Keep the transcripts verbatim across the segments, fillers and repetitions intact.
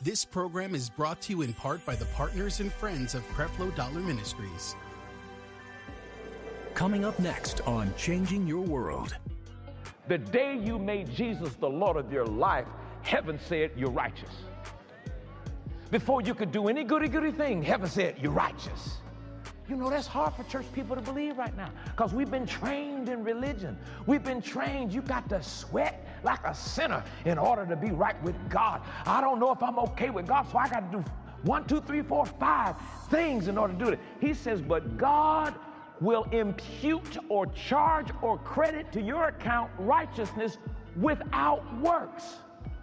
This program is brought to you in part by the partners and friends of Creflo Dollar Ministries. Coming up next on Changing Your World. The day you made Jesus the Lord of your life, heaven said you're righteous. Before you could do any goody goody thing, heaven said you're righteous. You know, that's hard for church people to believe right now because we've been trained in religion. We've been trained you got to sweat like a sinner in order to be right with God. I don't know if I'm okay with God, so I got to do one, two, three, four, five things in order to do it. He says, but God will impute or charge or credit to your account righteousness without works.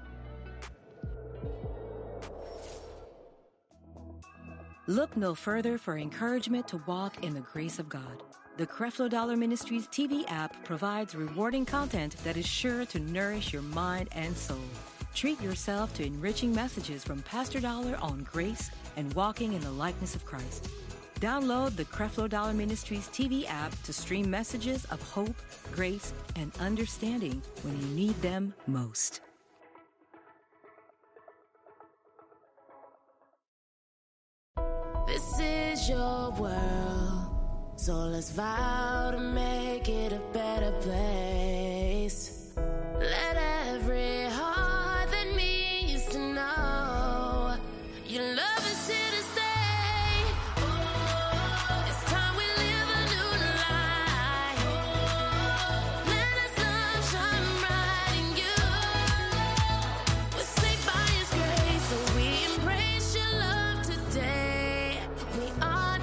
Look no further for encouragement to walk in the grace of God. The Creflo Dollar Ministries T V app provides rewarding content that is sure to nourish your mind and soul. Treat yourself to enriching messages from Pastor Dollar on grace and walking in the likeness of Christ. Download the Creflo Dollar Ministries T V app to stream messages of hope, grace, and understanding when you need them most. This is your world, so let's vow to make it a better place. Let every heart that means to know your love is here to stay. Oh, it's time we live a new life. Oh, let us love shine bright in you. We're saved by His grace, so we embrace your love today. We are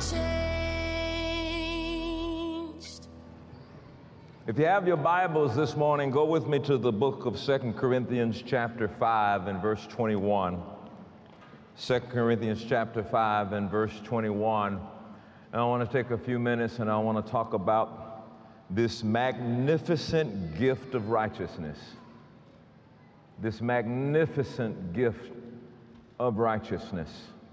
changed. If you have your Bibles this morning, go with me to the book of Second Corinthians chapter five and verse twenty-one. Second Corinthians chapter five and verse twenty-one. And I want to take a few minutes and I want to talk about this magnificent gift of righteousness. This magnificent gift of righteousness.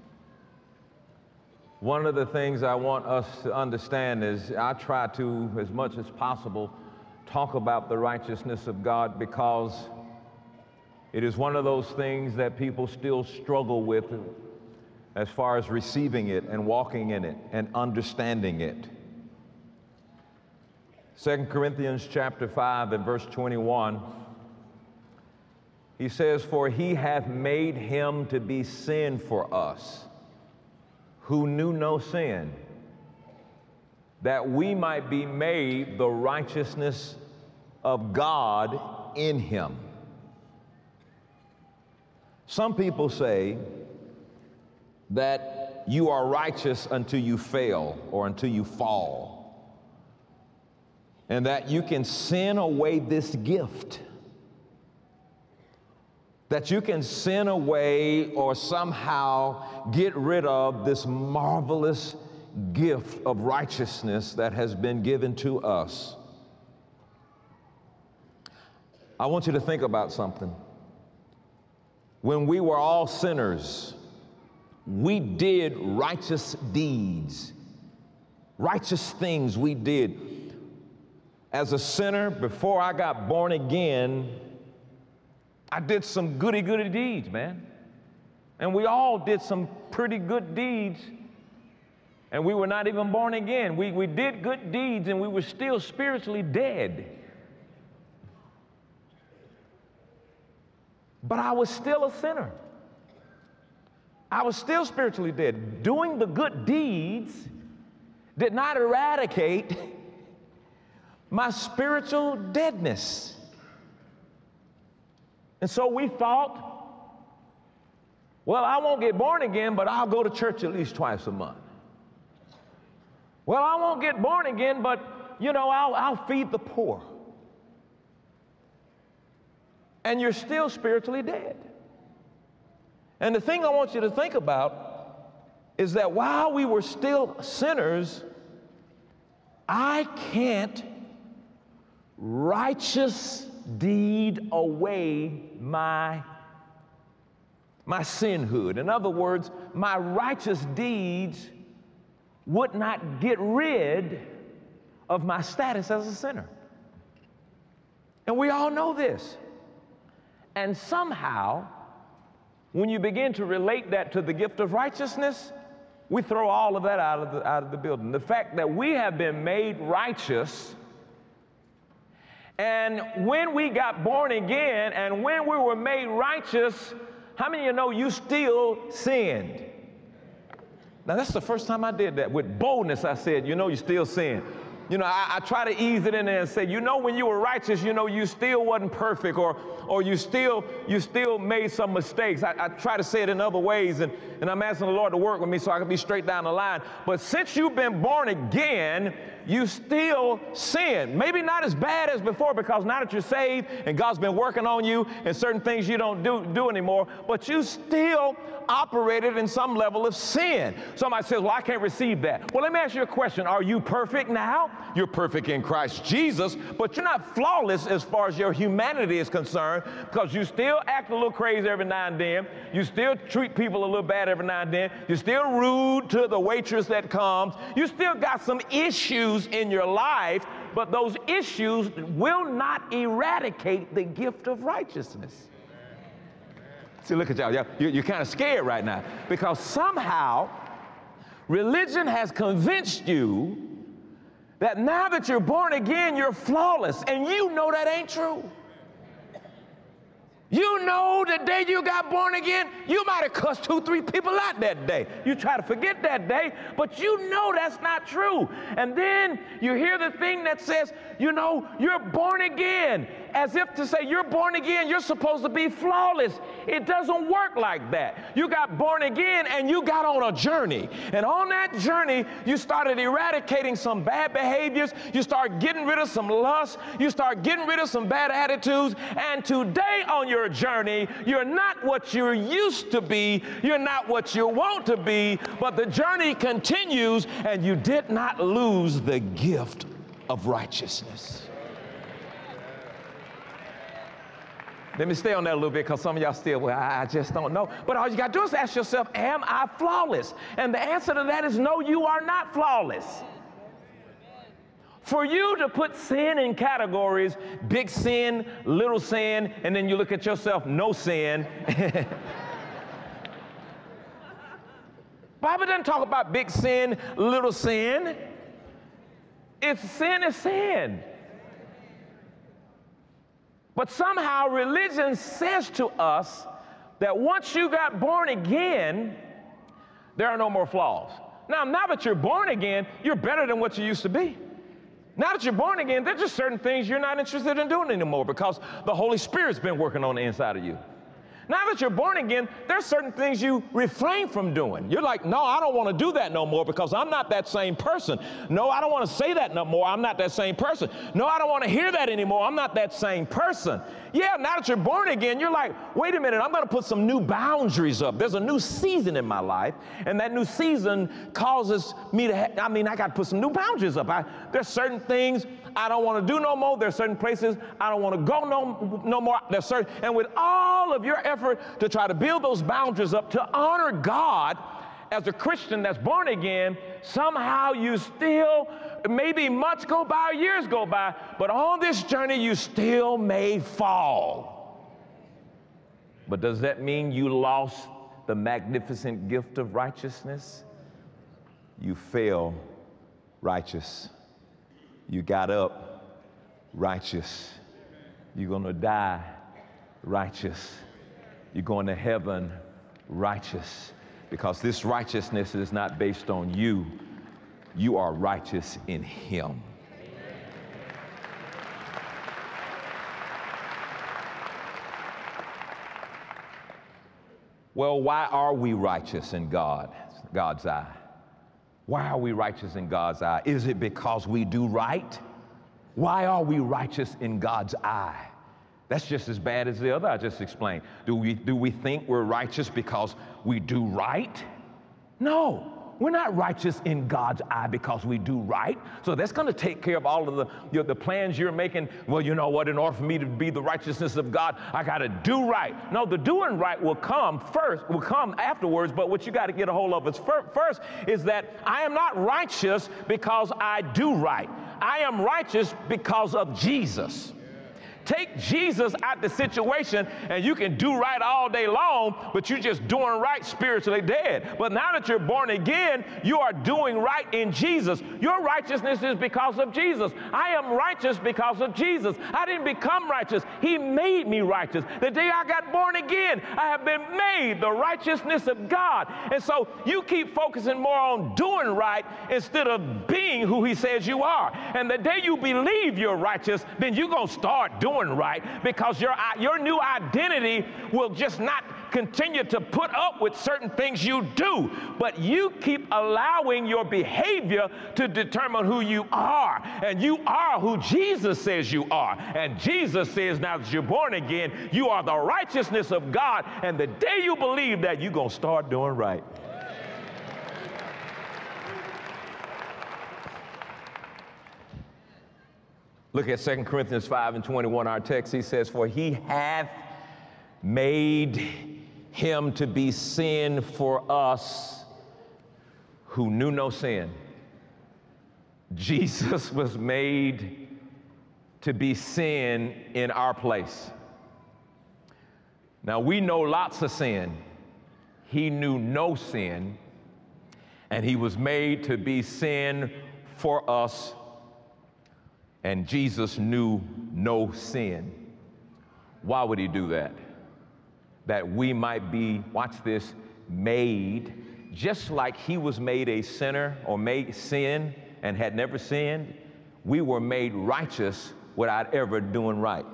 One of the things I want us to understand is I try to, as much as possible, talk about the righteousness of God because it is one of those things that people still struggle with as far as receiving it and walking in it and understanding it. Second Corinthians chapter five and verse twenty-one, he says, "For he hath made him to be sin for us, who knew no sin, that we might be made the righteousness of God in him." Some people say that you are righteous until you fail or until you fall, and that you can sin away this gift, that you can sin away or somehow get rid of this marvelous gift of righteousness that has been given to us. I want you to think about something. When we were all sinners, we did righteous deeds, righteous things we did. As a sinner, before I got born again, I did some goody goody deeds, man. And we all did some pretty good deeds. And we were not even born again. We, we did good deeds and we were still spiritually dead. But I was still a sinner. I was still spiritually dead. Doing the good deeds did not eradicate my spiritual deadness. And so we thought, well, I won't get born again, but I'll go to church at least twice a month. Well, I won't get born again, but, you know, I'll, I'll feed the poor. And you're still spiritually dead. And the thing I want you to think about is that while we were still sinners, I can't righteous deed away my, my sinhood. In other words, my righteous deeds would not get rid of my status as a sinner. And we all know this. And somehow, When you begin to relate that to the gift of righteousness, we throw all of that out of the, out of the building. The fact that we have been made righteous, and when we got born again and when we were made righteous, how many of you know you still sinned? Now, that's the first time I did that. With boldness, I said, you know, you still sin. You know, I, I try to ease it in there and say, you know, when you were righteous, you know, you still wasn't perfect, or or you still you still made some mistakes. I, I try to say it in other ways, and, and I'm asking the Lord to work with me so I can be straight down the line. But since you've been born again, you still sin. Maybe not as bad as before, because now that you're saved and God's been working on you and certain things you don't do, do anymore, but you still operated in some level of sin. Somebody says, well, I can't receive that. Well, let me ask you a question. Are you perfect now? You're perfect in Christ Jesus, but you're not flawless as far as your humanity is concerned, because you still act a little crazy every now and then. You still treat people a little bad every now and then. You're still rude to the waitress that comes. You still got some issues in your life, but those issues will not eradicate the gift of righteousness. See, look at y'all. y'all you're, you're kind of scared right now, because somehow religion has convinced you that now that you're born again, you're flawless, and you know that ain't true. You know the day you got born again, you might have cussed two, three people out that day. You try to forget that day, but you know that's not true. And then you hear the thing that says, you know, you're born again, as if to say you're born again, you're supposed to be flawless. It doesn't work like that. You got born again and you got on a journey. And on that journey, you started eradicating some bad behaviors. You start getting rid of some lust. You start getting rid of some bad attitudes. And today on your journey, you're not what you're used to be. You're not what you want to be. But the journey continues, and you did not lose the gift of righteousness. Let me stay on that a little bit, because some of y'all still, well, I just don't know. But all you got to do is ask yourself, am I flawless? And the answer to that is no, you are not flawless. For you to put sin in categories, big sin, little sin, and then you look at yourself, no sin. Bible doesn't talk about big sin, little sin. It's sin is sin. But somehow religion says to us that once you got born again, there are no more flaws. Now, now that you're born again, you're better than what you used to be. Now that you're born again, there's just certain things you're not interested in doing anymore, because the Holy Spirit's been working on the inside of you. Now that you're born again, there's certain things you refrain from doing. You're like, no, I don't want to do that no more, because I'm not that same person. No, I don't want to say that no more. I'm not that same person. No, I don't want to hear that anymore. I'm not that same person. Yeah, now that you're born again, you're like, wait a minute, I'm going to put some new boundaries up. There's a new season in my life, and that new season causes me to, ha- I mean, I got to put some new boundaries up. I, there's certain things I don't want to do no more. There's certain places I don't want to go no, no more. There's certain, and with all of your effort to try to build those boundaries up to honor God as a Christian that's born again, somehow you still, maybe months go by, years go by, but on this journey you still may fall. But does that mean you lost the magnificent gift of righteousness? You fell righteous. You got up righteous. You're going to die righteous. You're going to heaven righteous, because this righteousness is not based on you. You are righteous in Him. Well, why are we righteous in God, God's eye? Why are we righteous in God's eye? Is it because we do right? Why are we righteous in God's eye? That's just as bad as the other I just explained. Do we, do we think we're righteous because we do right? No. We're not righteous in God's eye because we do right. So that's going to take care of all of the, you know, the plans you're making. Well, you know what? In order for me to be the righteousness of God, I got to do right. No, the doing right will come first, will come afterwards. But what you got to get a hold of is fir- first is that I am not righteous because I do right. I am righteous because of Jesus. Take Jesus out the situation and you can do right all day long, but you're just doing right spiritually dead. But now that you're born again, you are doing right in Jesus. Your righteousness is because of Jesus. I am righteous because of Jesus. I didn't become righteous. He made me righteous. The day I got born again, I have been made the righteousness of God. And so you keep focusing more on doing right instead of being who he says you are. And the day you believe you're righteous, then you're going to start doing right, because your, your new identity will just not continue to put up with certain things you do, but you keep allowing your behavior to determine who you are. And you are who Jesus says you are. And Jesus says now that you're born again, you are the righteousness of God. And the day you believe that, you're going to start doing right. Look at Second Corinthians five and twenty-one, our text. He says, for he hath made him to be sin for us who knew no sin. Jesus was made to be sin in our place. Now, we know lots of sin. He knew no sin, and he was made to be sin for us. And Jesus knew no sin. Why would he do that? That we might be, watch this, made, just like he was made a sinner or made sin and had never sinned, we were made righteous without ever doing right.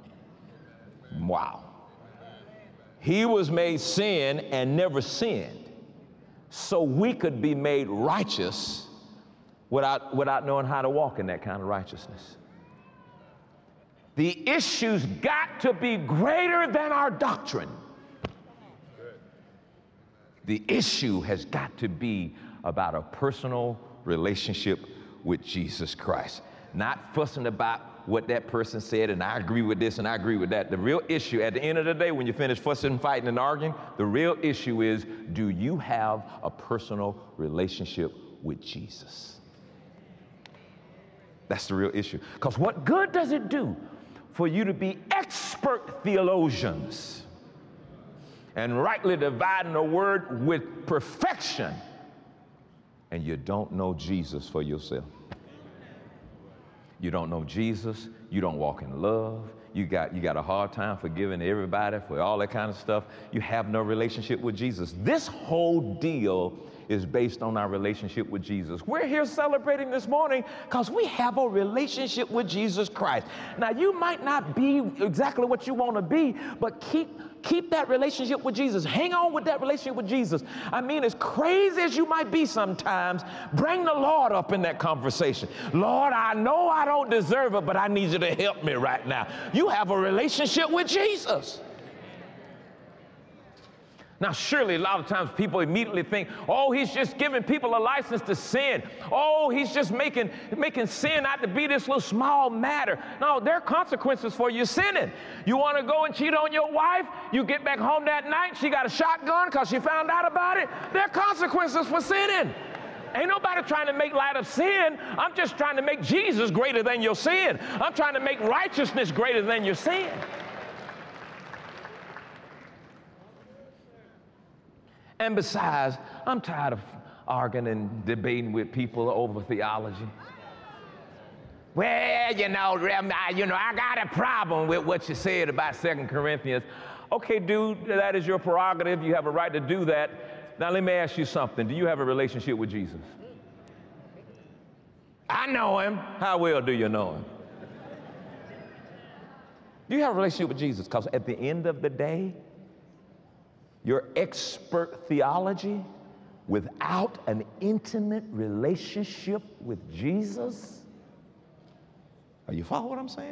Wow. He was made sin and never sinned, so we could be made righteous without, without knowing how to walk in that kind of righteousness. The issue's got to be greater than our doctrine. The issue has got to be about a personal relationship with Jesus Christ, not fussing about what that person said, and I agree with this and I agree with that. The real issue at the end of the day, when you finish fussing, fighting, and arguing, the real issue is, do you have a personal relationship with Jesus? That's the real issue. Because what good does it do for you to be expert theologians and rightly dividing the word with perfection, and you don't know Jesus for yourself? You don't know Jesus, you don't walk in love, you got, you got a hard time forgiving everybody for all that kind of stuff. You have no relationship with Jesus. This whole deal is based on our relationship with Jesus. We're here celebrating this morning because we have a relationship with Jesus Christ. Now, you might not be exactly what you want to be, but keep Keep that relationship with Jesus. Hang on with that relationship with Jesus. I mean, as crazy as you might be sometimes, bring the Lord up in that conversation. Lord, I know I don't deserve it, but I need you to help me right now. You have a relationship with Jesus. Now, surely a lot of times people immediately think, oh, he's just giving people a license to sin. Oh, he's just making, making sin out to be this little small matter. No, there are consequences for you sinning. You want to go and cheat on your wife? You get back home that night, she got a shotgun because she found out about it? There are consequences for sinning. Ain't nobody trying to make light of sin. I'm just trying to make Jesus greater than your sin. I'm trying to make righteousness greater than your sin. And besides, I'm tired of arguing and debating with people over theology. Well, you know, you know, I got a problem with what you said about Second Corinthians. Okay, dude, that is your prerogative. You have a right to do that. Now, let me ask you something. Do you have a relationship with Jesus? I know him. How well do you know him? Do you have a relationship with Jesus? Because at the end of the day, your expert theology without an intimate relationship with Jesus? Are you following what I'm saying?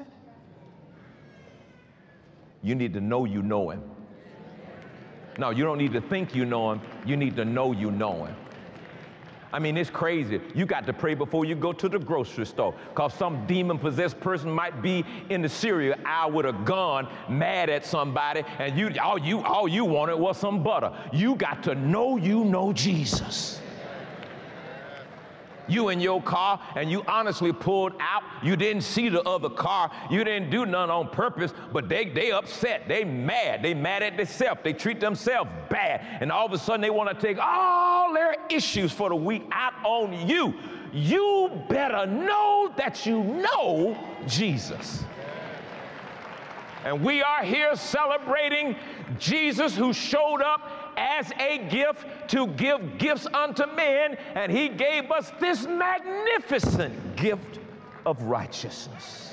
You need to know you know him. No, you don't need to think you know him. You need to know you know him. I mean, it's crazy. You got to pray before you go to the grocery store, because some demon-possessed person might be in the cereal aisle with a gun, mad at somebody, and you all you all you wanted was some butter. You got to know you know Jesus. You in your car and you honestly pulled out. You didn't see the other car. You didn't do none on purpose, but they they upset. They mad. They mad at themselves. They treat themselves bad. And all of a sudden they want to take all their issues for the week out on you. You better know that you know Jesus. And we are here celebrating Jesus, who showed up as a gift to give gifts unto men, and he gave us this magnificent gift of righteousness.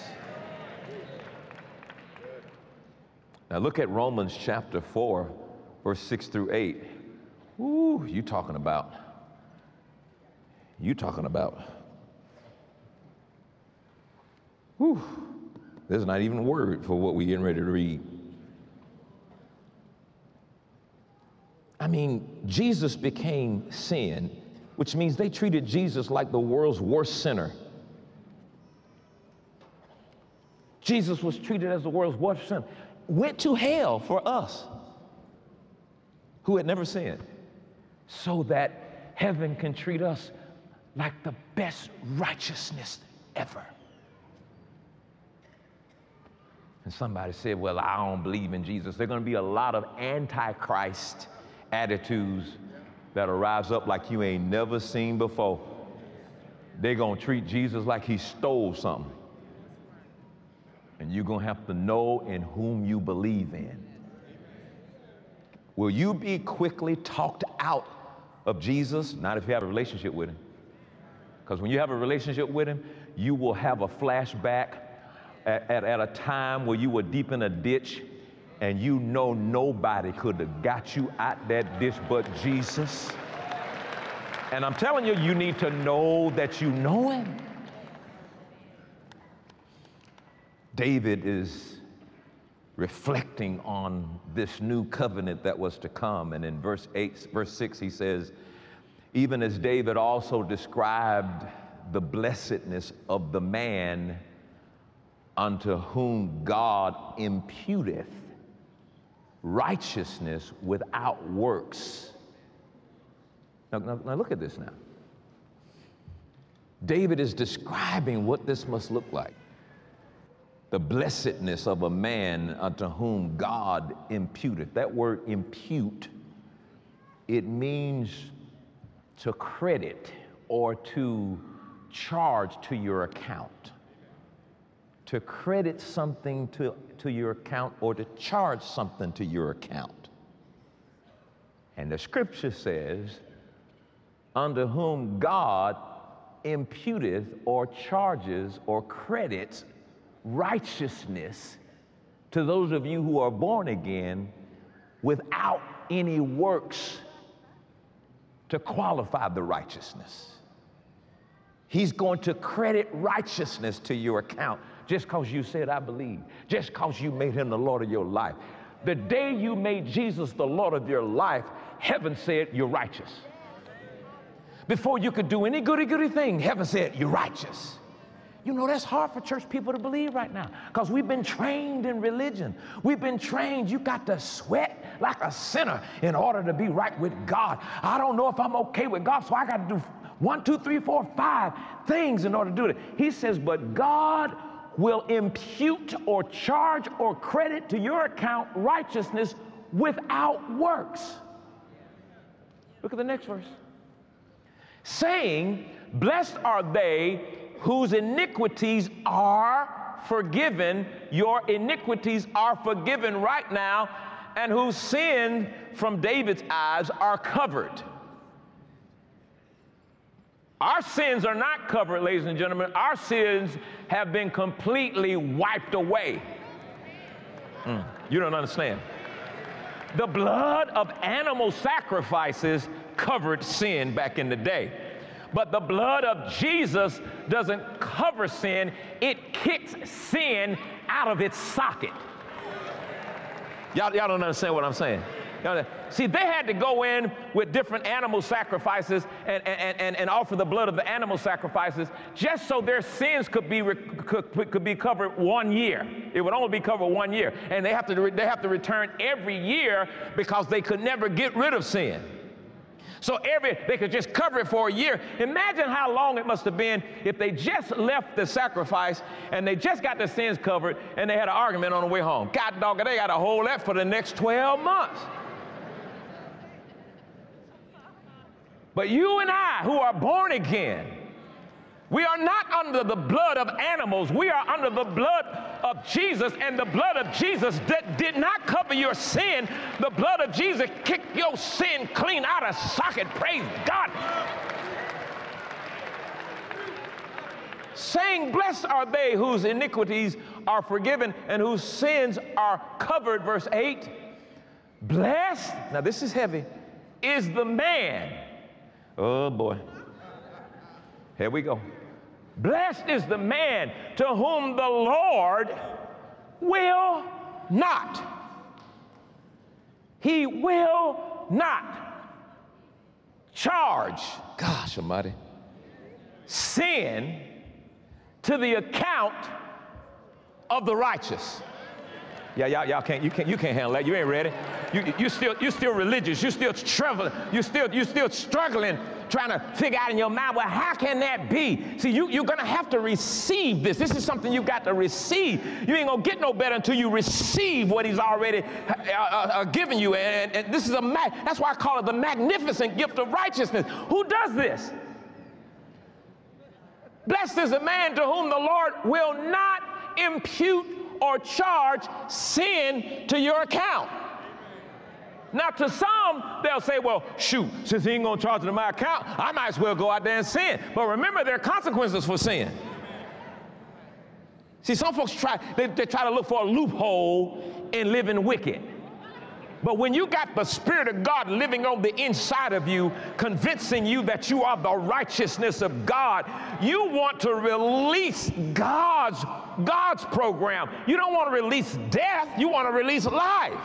Now look at Romans chapter four, verse six through eight. Ooh, you talking about, you talking about, whew. There's not even a word for what we're getting ready to read. I mean, Jesus became sin, which means they treated Jesus like the world's worst sinner. Jesus was treated as the world's worst sinner. Went to hell for us who had never sinned, so that heaven can treat us like the best righteousness ever. And somebody said, well, I don't believe in Jesus. There are going to be a lot of antichrist attitudes that'll rise up like you ain't never seen before. They're going to treat Jesus like he stole something. And you're going to have to know in whom you believe in. Will you be quickly talked out of Jesus? Not if you have a relationship with him. Because when you have a relationship with him, you will have a flashback At, at, at a time where you were deep in a ditch and you know nobody could have got you out that ditch but Jesus. And I'm telling you, you need to know that you know him. David is reflecting on this new covenant that was to come. And in verse eight, verse six, he says, even as David also described the blessedness of the man unto whom God imputeth righteousness without works. Now, now, now look at this now. David is describing what this must look like. The blessedness of a man unto whom God imputeth. That word impute, it means to credit or to charge to your account. To credit something to, to your account or to charge something to your account. And the scripture says, unto whom God imputeth or charges or credits righteousness to those of you who are born again without any works to qualify the righteousness. He's going to credit righteousness to your account. Just because you said, I believe. Just because you made him the Lord of your life. The day you made Jesus the Lord of your life, heaven said, you're righteous. Before you could do any goody goody thing, heaven said, you're righteous. You know, that's hard for church people to believe right now because we've been trained in religion. We've been trained, you got to sweat like a sinner in order to be right with God. I don't know if I'm okay with God, so I got to do one, two, three, four, five things in order to do it. He says, but God will impute or charge or credit to your account righteousness without works. Look at the next verse. Saying, blessed are they whose iniquities are forgiven. Your iniquities are forgiven right now, and whose sin from David's eyes are covered. Our sins are not covered, ladies and gentlemen. Our sins have been completely wiped away. Mm, you don't understand. The blood of animal sacrifices covered sin back in the day. But the blood of Jesus doesn't cover sin. It kicks sin out of its socket. Y'all, y'all don't understand what I'm saying. See, they had to go in with different animal sacrifices and, and, and, and offer the blood of the animal sacrifices just so their sins could be, could, could be covered one year. It would only be covered one year. And they have to, they have to return every year because they could never get rid of sin. So every, they could just cover it for a year. Imagine how long it must have been if they just left the sacrifice and they just got their sins covered and they had an argument on the way home. God dog, they got to hold that for the next twelve months. But you and I, who are born again, we are not under the blood of animals. We are under the blood of Jesus, and the blood of Jesus that did not cover your sin. The blood of Jesus kicked your sin clean out of socket. Praise God. Saying, blessed are they whose iniquities are forgiven and whose sins are covered. Verse eight, blessed, now this is heavy, is the man. Oh boy, here we go. Blessed is the man to whom the Lord will not. He will not charge, gosh almighty, sin to the account of the righteous. Yeah, y'all, y'all can't, you can't, you can't handle that. You ain't ready. You, you still, you still religious. You still traveling. You still, you still struggling, trying to figure out in your mind, well, how can that be? See, you, you're gonna have to receive this. This is something you got to receive. You ain't gonna get no better until you receive what He's already uh, uh, uh, given you. And, and this is a, mag- that's why I call it the magnificent gift of righteousness. Who does this? Blessed is the man to whom the Lord will not impute or charge sin to your account. Now, to some, they'll say, well, shoot, since He ain't going to charge it to my account, I might as well go out there and sin. But remember, there are consequences for sin. See, some folks try, they, they try to look for a loophole in living wicked. But when you got the Spirit of God living on the inside of you, convincing you that you are the righteousness of God, you want to release God's, God's program. You don't want to release death, you want to release life.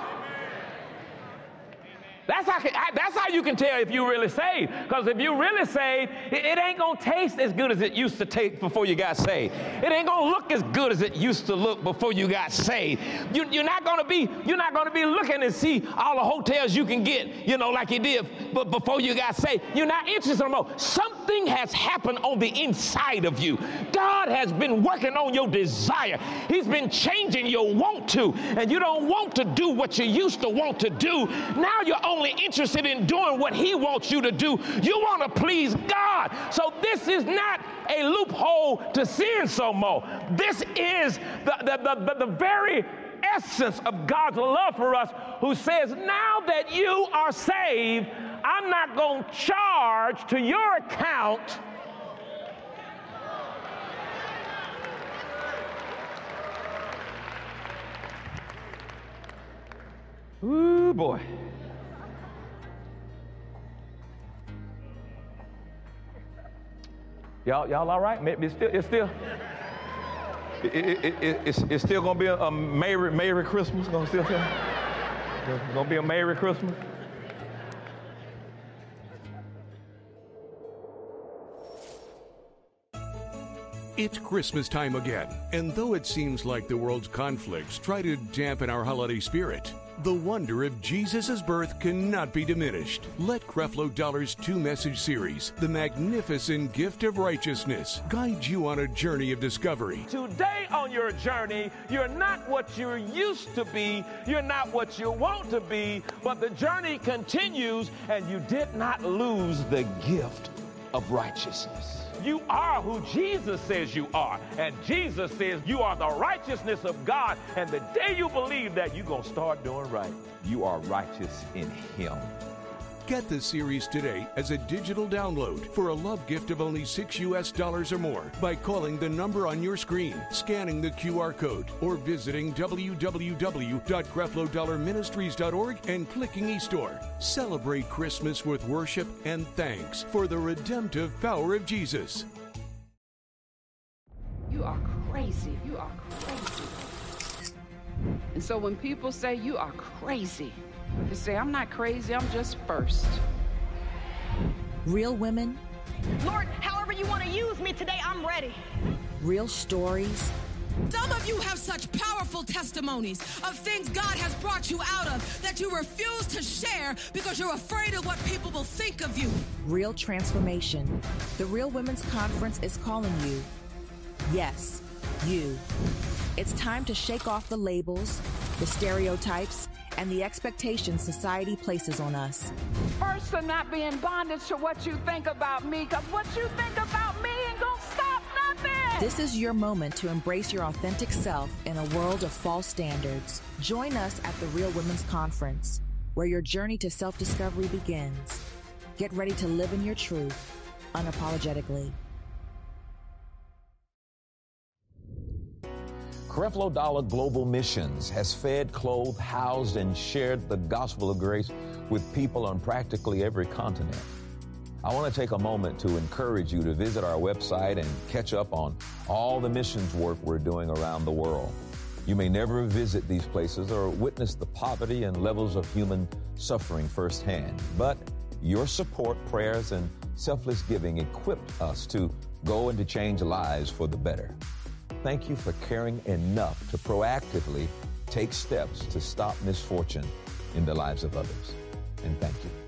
That's how, that's how you can tell if you really saved. Because if you really saved, it, it ain't going to taste as good as it used to taste before you got saved. It ain't going to look as good as it used to look before you got saved. You, you're not going to be you're not going to be looking and see all the hotels you can get, you know, like you did but before you got saved. You're not interested no more. Something has happened on the inside of you. God has been working on your desire. He's been changing your want to, and you don't want to do what you used to want to do. Now you're only interested in doing what He wants you to do. You want to please God. So this is not a loophole to sin some more. This is the, the, the, the, the very essence of God's love for us, who says, now that you are saved, I'm not going to charge to your account ooh, boy. Y'all, y'all all right? Maybe it's still, it's still, it, it, it, it's, it's still gonna be a, a Merry, Merry Christmas. Gonna still, still, it's gonna be a Merry Christmas. It's Christmas time again, and though it seems like the world's conflicts try to dampen our holiday spirit, the wonder of Jesus' birth cannot be diminished. Let Creflo Dollar's two-message series, The Magnificent Gift of Righteousness, guide you on a journey of discovery. Today on your journey, you're not what you're used to be, you're not what you want to be, but the journey continues, and you did not lose the gift of righteousness. You are who Jesus says you are, and Jesus says you are the righteousness of God, and the day you believe that, you're going to start doing right. You are righteous in Him. Get the series today as a digital download for a love gift of only six U S dollars or more by calling the number on your screen, scanning the Q R code, or visiting w w w dot creflo dollar ministries dot org and clicking eStore. Celebrate Christmas with worship and thanks for the redemptive power of Jesus. You are crazy. You are crazy. And so when people say you are crazy, they say, I'm not crazy, I'm just first. Real women, Lord, however you want to use me today, I'm ready. real stories, Some of you have such powerful testimonies of things God has brought you out of that you refuse to share because you're afraid of what people will think of you. Real transformation. The Real Women's Conference is calling you. Yes, you. It's time to shake off the labels, the stereotypes, and the expectations society places on us. First, to not be in bondage to what you think about me, because what you think about me ain't gonna stop nothing. This is your moment to embrace your authentic self in a world of false standards. Join us at the Real Women's Conference, where your journey to self-discovery begins. Get ready to live in your truth, unapologetically. Creflo Dollar Global Missions has fed, clothed, housed, and shared the gospel of grace with people on practically every continent. I want to take a moment to encourage you to visit our website and catch up on all the missions work we're doing around the world. You may never visit these places or witness the poverty and levels of human suffering firsthand, but your support, prayers, and selfless giving equipped us to go and to change lives for the better. Thank you for caring enough to proactively take steps to stop misfortune in the lives of others. And thank you.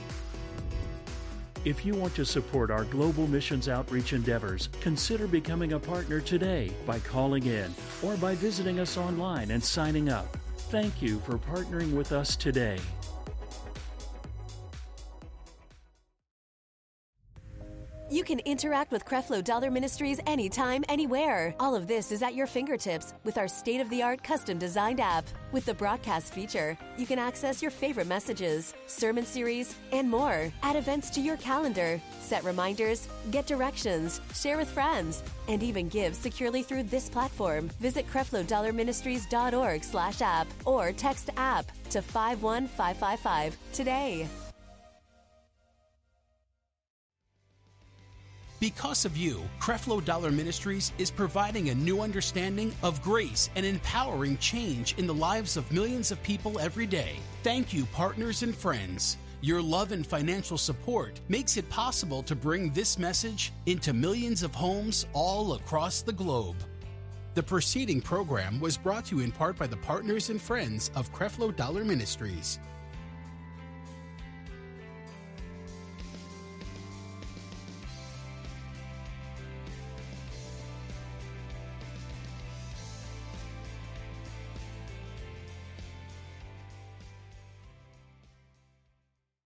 If you want to support our global missions outreach endeavors, consider becoming a partner today by calling in or by visiting us online and signing up. Thank you for partnering with us today. You can interact with Creflo Dollar Ministries anytime, anywhere. All of this is at your fingertips with our state-of-the-art custom-designed app. With the broadcast feature, you can access your favorite messages, sermon series, and more. Add events to your calendar, set reminders, get directions, share with friends, and even give securely through this platform. Visit Creflo Dollar Ministries dot org slash app or text app to five one five five five today. Because of you, Creflo Dollar Ministries is providing a new understanding of grace and empowering change in the lives of millions of people every day. Thank you, partners and friends. Your love and financial support makes it possible to bring this message into millions of homes all across the globe. The preceding program was brought to you in part by the partners and friends of Creflo Dollar Ministries.